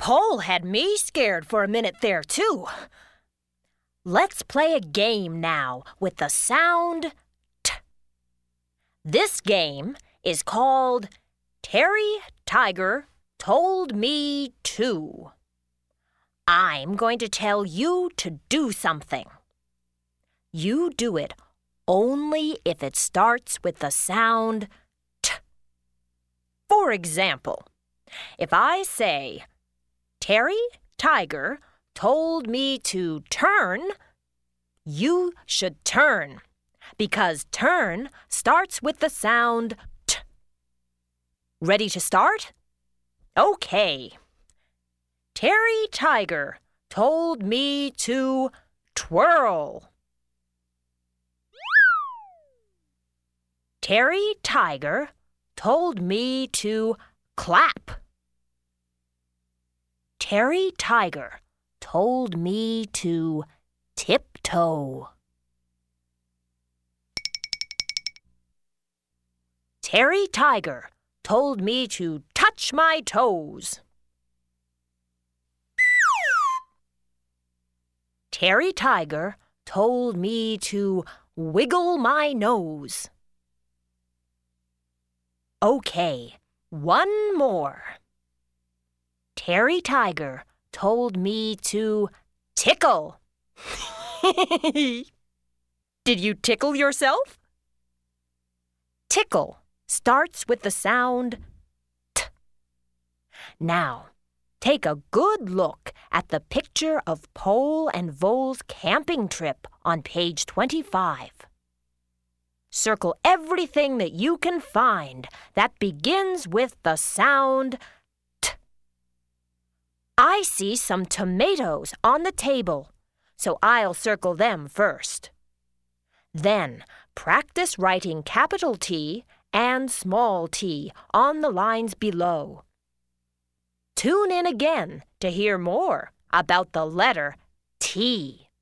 Pole had me scared for a minute there, too. Let's play a game now with the sound T. This game is called Terry Tiger Told Me To. I'm going to tell you to do something. You do it only if it starts with the sound T. For example, if I say, Terry Tiger told me to turn, you should turn, because turn starts with the sound T. Ready to start? Okay. Terry Tiger told me to twirl. Terry Tiger told me to clap. Terry Tiger told me to tiptoe. Terry Tiger told me to touch my toes. Terry Tiger told me to wiggle my nose. Okay, one more. Terry Tiger told me to tickle. Did you tickle yourself? Tickle starts with the sound T. Now, take a good look at the picture of Pole and Vole's camping trip on page 25. Circle everything that you can find that begins with the sound T. I see some tomatoes on the table, so I'll circle them first. Then, practice writing capital T and small t on the lines below. Tune in again to hear more about the letter T.